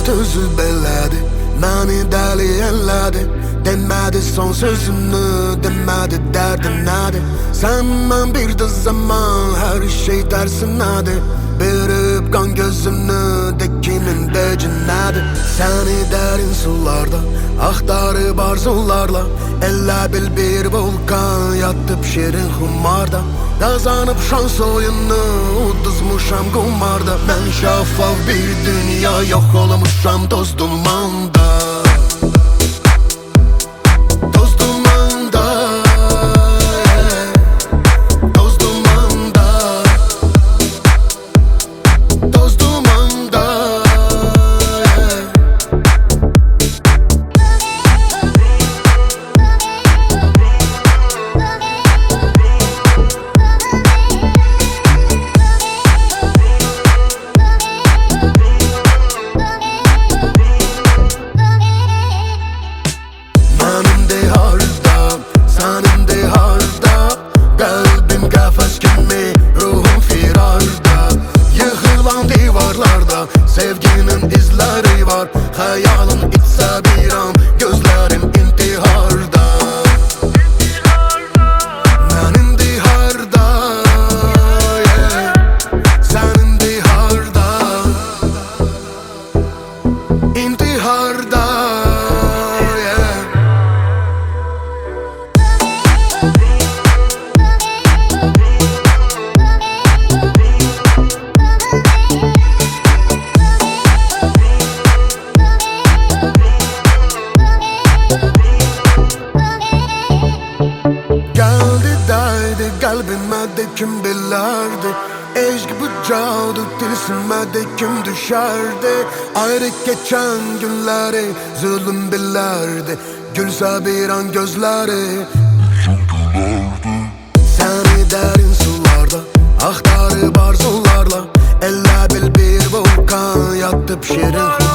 özü belədi, məni dəli elədi. Demədi son sözünü, demədi dərdin nədir. Sən mən bir də zaman, hər şey tərsinədir. Verib qan gözünü, de kimin decin nədir. Səni dərin sularda, axtarıb arzularla. Elə bil bir vulkan, yatıb şirin xumarda. Qazanıb şans oyunu, uduzmuşam qumarda. Mən şəffaf bir dünya, yox olmuşam toz dumanda. Sevginin izləri var, xəyalın içsə bir an, gözlərim intiharda. Mən indi harda, sən indi harda, intiharda. Qəlbimə de kim bilərdi, eşq bu cadu tilsimə de kim düşərdi. Ayrı keçən günləri zülüm bilərdi, gülsə bir an gözləri səni dərin sularda, axtarıb arzularla. Elə bil bir vulkan, yatıb şirin